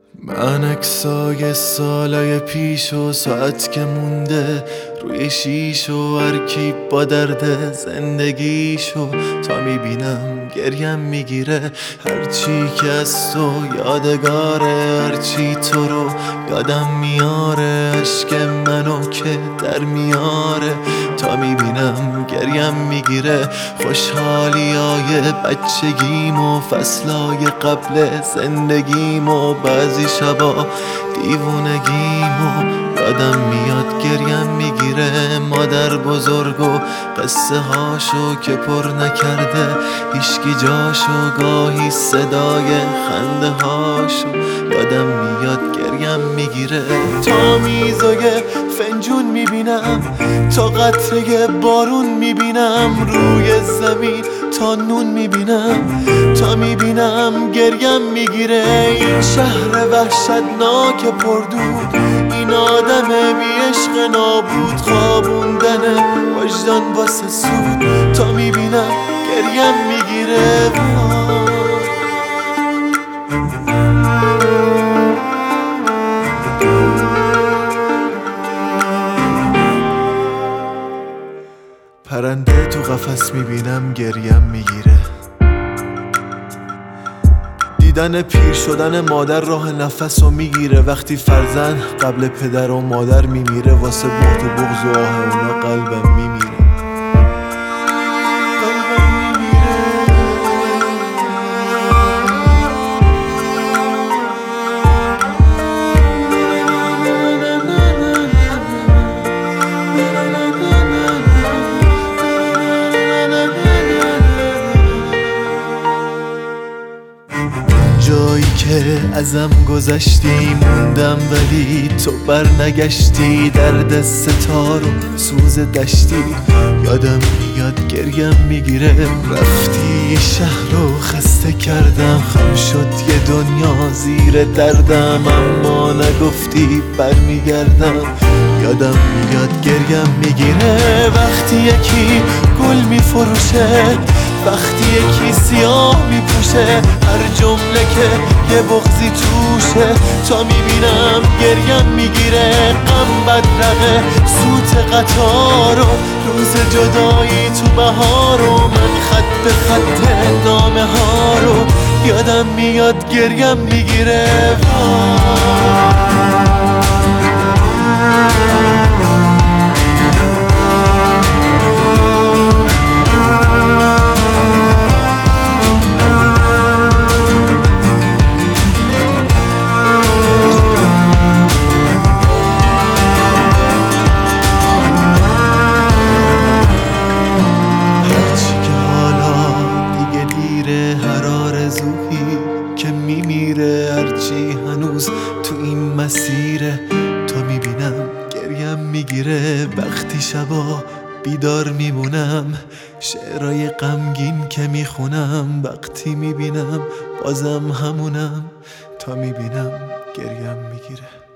من عکسای سالای پیش و ساعت که مونده روی شیش و هرکی با درد زندگیشو تا میبینم گریم میگیره. هرچی که از تو یادگاره، هرچی تو رو یادم میاره، عشق منو که در میاره تا میبینم گریم میگیره. خوشحالیای بچگیم و فصلای قبل زندگیم و بعضی شبا دیوونگیمو یادم میاد گریم میگیره. مادر بزرگ و قصه هاشو که پر نکرده هیشکی جاشو، گاهی صدای خنده هاشو یادم میاد گریم میگیره. تا میزای فنجون میبینم، تا قطره بارون میبینم روی زمین، تا نون میبینم، تا میبینم گریم میگیره. این شهر وحشتناک پردود، این آدم بی عشق نابود، خوابوندن وجدان واسه سود تا میبینم گریم میگیره. پرنده تو قفس میبینم گریم میگیره. دیدن پیر شدن مادر راه نفس رو میگیره. وقتی فرزند قبل پدر و مادر میمیره، واسه بغض و بغض و آه اونا قلبم میمیره. جایی که ازم گذشتی موندم ولی تو بر نگشتی. درد ستار و سوز دشتی یادم میاد گریم میگیره. رفتی شهر رو خسته کردم، خم شد یه دنیا زیر دردم، اما نگفتی برمیگردم یادم میاد گریم میگیره. وقتی یکی گل میفروشه، وقتی یکی سیاه میپوشه، هر جمله که یه بغضی توشه تا میبینم گریم میگیره. غم بدرقه سوت قطار و روز جدایی تو بهار و من خط به خط نامه ها رو یادم میاد گریم میگیره. که میمیره هرچی هنوز تو این مسیره تا میبینم گریم میگیره. وقتی شبا بیدار میمونم شعرهای غمگین که میخونم، وقتی میبینم بازم همونم تا میبینم گریم میگیره.